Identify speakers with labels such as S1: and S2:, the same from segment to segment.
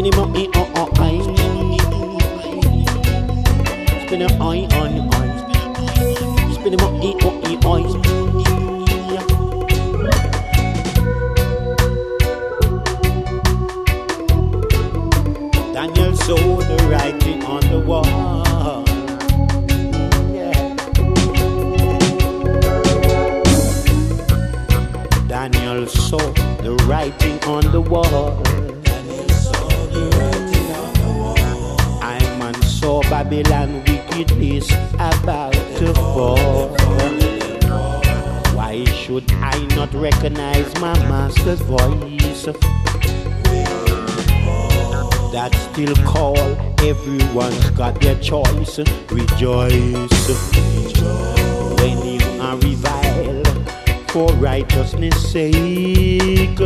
S1: Spinning my eye. Spinning eye. Spinning my eye. Daniel saw the writing on the wall. Yeah. Daniel saw the writing on the wall. I saw Babylon wickedness about to fall. Why should I not recognize my master's voice? That still call, everyone's got their choice. Rejoice when you are reviled for righteousness' sake.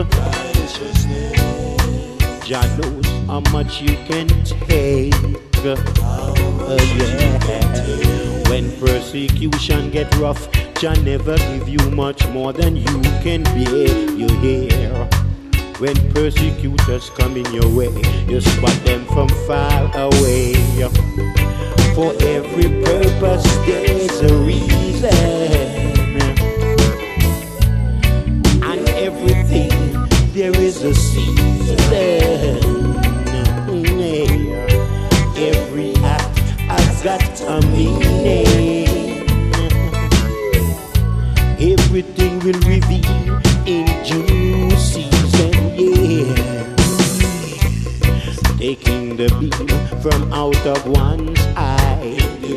S1: Jah knows how much you can take. Yeah. When persecution get rough, Jah never give you much more than you can bear. You hear? When persecutors come in your way, you spot them from far away. For every purpose there's a reason, and everything there is a season. Every act has got a meaning. Everything will reveal in due season. Yeah. Taking the beam from out of one's eye.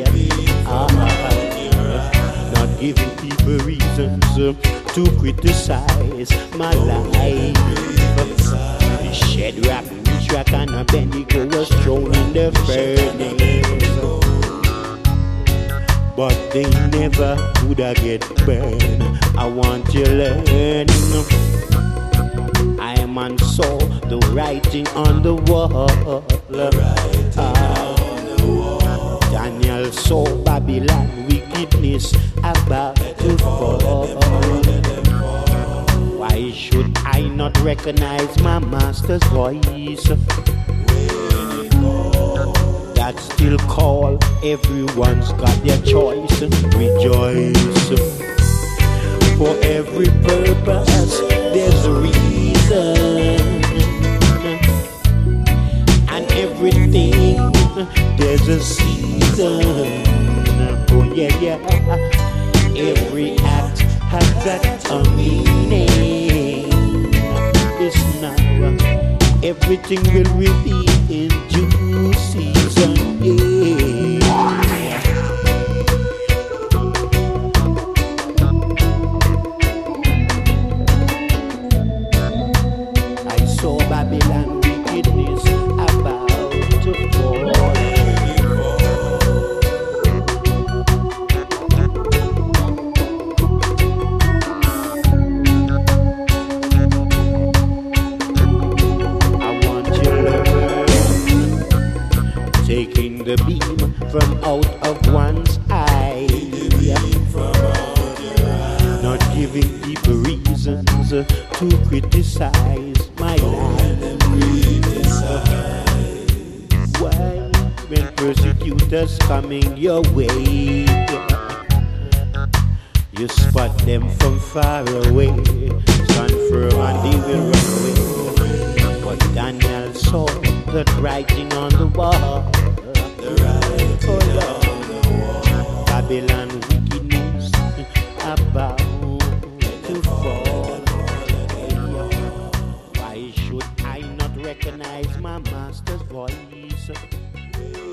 S1: Not giving people reasons to criticize my life. Shadrach, Meshach, and Abednego was thrown in the furnace, but they never could get burned. I want you to learn. I man saw the writing on the wall. Daniel saw Babylon wickedness about to fall. Why should I not recognize my master's voice? That still call, everyone's got their choice. Rejoice. For every purpose there's a reason, and everything there's a season. Oh yeah. Every act has got a meaning. This now, everything will reveal in due season. Yeah. I saw Babylon wickedness about to fall. Taking the beam from out of one's eye, not giving people reasons to criticize my life. Why, when persecutors coming your way, you spot them from far away, stand firm and they will run away. But Daniel saw that writing on the wall. Babylon wickedness about to fall. Why should I not recognize my master's voice?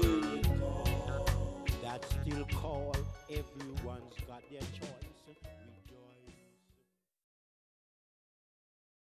S1: That still call, everyone's got their choice.